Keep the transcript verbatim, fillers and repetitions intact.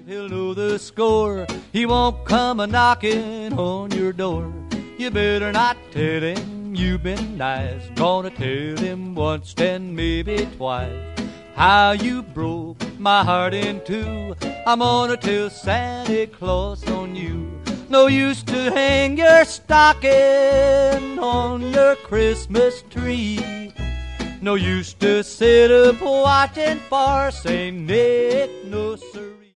he'll know the score. He won't come a knocking on your door. You better not tell him you've been nice. Gonna tell him once and maybe twice how you broke my heart in two. I'm gonna tell Santa Claus on you. No use to hang your stocking on your Christmas tree. No use to sit up watching for Saint Nick, no sir.